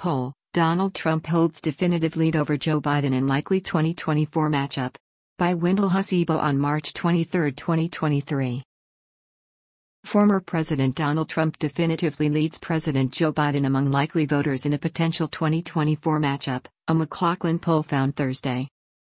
poll, Donald Trump holds definitive lead over Joe Biden in likely 2024 matchup. By Wendell Hussebo on March 23, 2023. Former President Donald Trump definitively leads President Joe Biden among likely voters in a potential 2024 matchup, a McLaughlin poll found Thursday.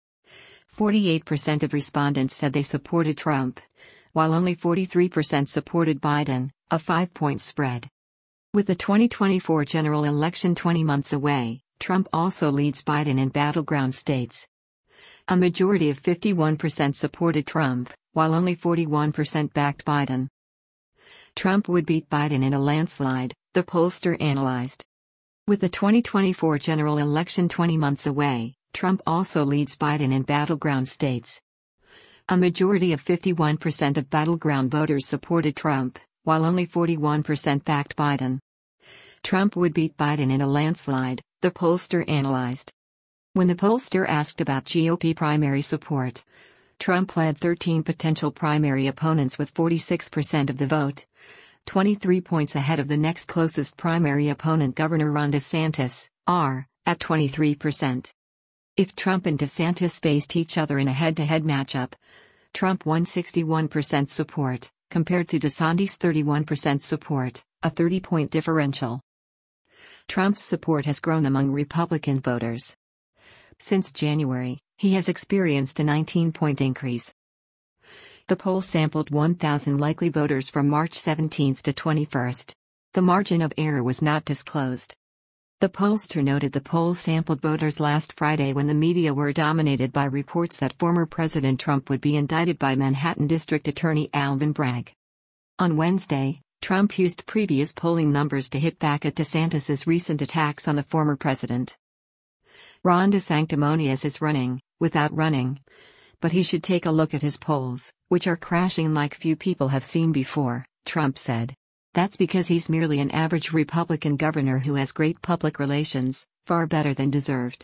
48% of respondents said they supported Trump, while only 43% supported Biden, a 5-point spread. With the 2024 general election 20 months away, Trump also leads Biden in battleground states. A majority of 51% supported Trump, while only 41% backed Biden. Trump would beat Biden in a landslide, the pollster analyzed. With the 2024 general election 20 months away, Trump also leads Biden in battleground states. A majority of 51% of battleground voters supported Trump, while only 41% backed Biden. Trump would beat Biden in a landslide, the pollster analyzed. When the pollster asked about GOP primary support, Trump led 13 potential primary opponents with 46% of the vote, 23 points ahead of the next closest primary opponent, Governor Ron DeSantis, at 23%. If Trump and DeSantis faced each other in a head-to-head matchup, Trump won 61% support, compared to DeSantis' 31% support, a 30-point differential. Trump's support has grown among Republican voters. Since January, he has experienced a 19-point increase. The poll sampled 1,000 likely voters from March 17 to 21. The margin of error was not disclosed. The pollster noted the poll sampled voters last Friday when the media were dominated by reports that former President Trump would be indicted by Manhattan District Attorney Alvin Bragg. On Wednesday, Trump used previous polling numbers to hit back at DeSantis' recent attacks on the former president. Ron DeSanctimonious is running, without running. But he should take a look at his polls, which are crashing like few people have seen before, Trump said. That's because he's merely an average Republican governor who has great public relations, far better than deserved.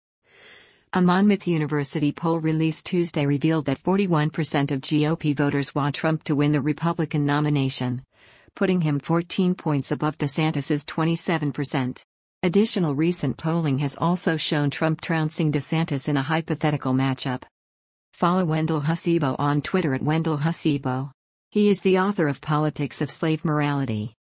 A Monmouth University poll released Tuesday revealed that 41% of GOP voters want Trump to win the Republican nomination, putting him 14 points above DeSantis' 27%. Additional recent polling has also shown Trump trouncing DeSantis in a hypothetical matchup. Follow Wendell Hussebo on Twitter at Wendell Hussebo. He is the author of Politics of Slave Morality.